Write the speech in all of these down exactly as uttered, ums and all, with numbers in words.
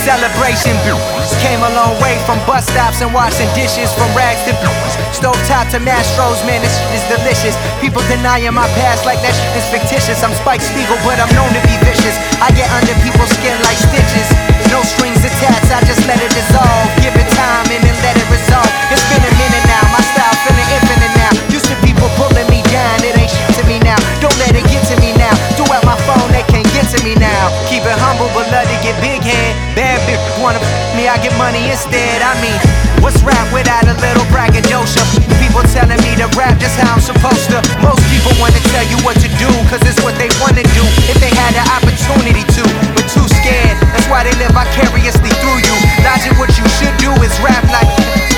celebration. Came a long way from bus stops and washing dishes, from rags to stovetop to Mastros. Man, this shit is delicious. People denying my past like that shit is fictitious. I'm Spike Spiegel, but I'm known to be vicious. I get under people's skin like stitches. No strings attached, I just let it dissolve. Give it time and then let it resolve. It's been a minute now, my style feeling infinite now. Used to people pulling me down, it ain't shit to me now. Don't let it get to me now. Do out my phone, they can't get to me now. Keep it humble, but love to get big head. Bad bitch wanna f me, I get money instead. I mean, what's rap without a little braggadocio? People telling me to rap just how I'm supposed to. Most people wanna tell you what to do, cause it's what they wanna do if they had the opportunity to, but too scared. That's why they live vicariously through you. Logic, what you should do is rap like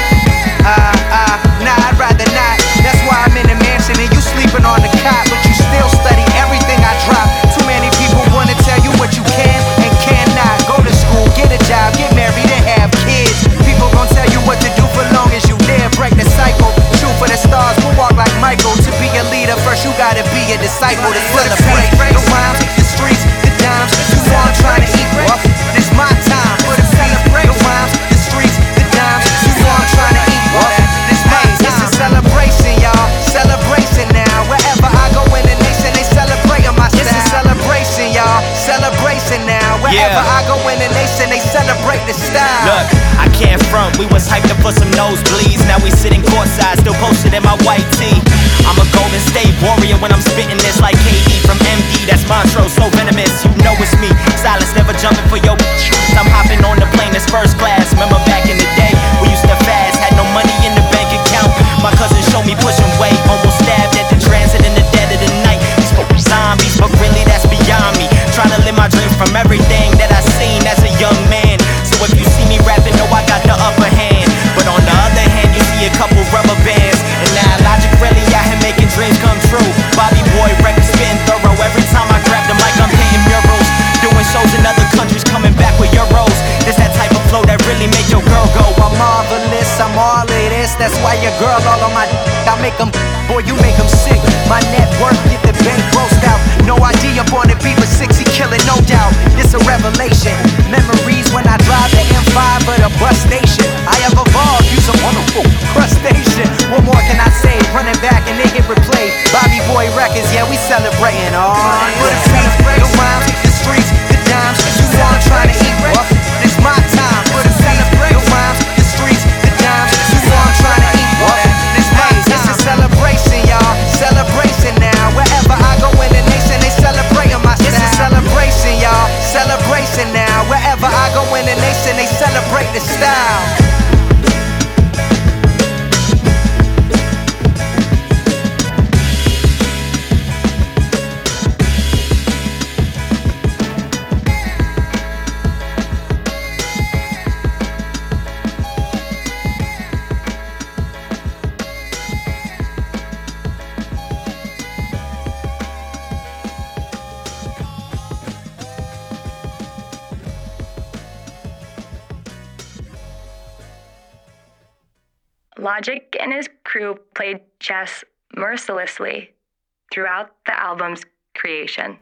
Uh, uh, nah, I'd rather not. That's why I'm in a mansion and you sleeping on the cot, but you still study everything I drop. Too many people wanna tell you what you can and cannot. Go to school, get a job, get married and have kids. People gon' tell you what to do for long as you live. Break the cycle, shoot for the stars, we'll walk like Michael. To be a leader first you gotta be a disciple. To celebrate the rhymes, the streets, the dimes. You know I'm trying to eat, well, it's my time. For the celebrate the rhymes, the streets, the dimes. You know I'm trying to eat, well, it's my time. It's a celebration, y'all, celebration now. Wherever I go in the nation, they celebrating my style. It's a celebration, y'all, celebration now. Wherever Yeah. I go in the nation, they celebrate the style. Look, I can't front, we was hyped up for some nosebleeds. Now we sitting courtside, still posted in my white tee. I'm a Golden State Warrior when I'm spitting this like K D from M D. That's Montrose, so venomous, you know it's me. Silence never jumping for your I'm hopping on the plane, it's first class. Remember back in the day, we used to fast, had no money in the bank account. My cousin showed me pushing weight, almost stabbed at the transit in the dead of the night. We spoke with zombies, but really that's beyond me. Trying to live my dreams from everything that I seen as a young man. So if you see me rapping, know I got the upper hand. But on the other hand, you see a couple rubber bands. And now Logic really out here making dreams come true. Bobby Boy records spitting thorough. Every time I grab the mic, I'm hitting murals. Doing shows in other countries, coming back with euros. This that type of flow that really make your girl go. I'm marvelous, I'm all of this. That's why your girl all on my d- I make them, boy, you make them sick. My net worth, get the bank grossed out. No idea, born to be, but sixty killing, no doubt. It's a revelation. Memories when I drive the M five or the bus station. I have evolved, use a wonderful crustacean. What more can I say? Running back and they hit replay. Bobby Boy Records, yeah, we celebrating. Oh, yeah. The rhymes, the streets, the dimes. You know I'm trying to eat, well, it's my time. For the celebrate the rhymes, the streets, the dimes. You know I'm trying to eat, well, it's my time. It's a celebration, y'all, celebration now. Wherever I go in the nation, they celebrating my style. It's a celebration, y'all, celebration now. Wherever I go in the nation, they celebrate the style. Logic and his crew played chess mercilessly throughout the album's creation.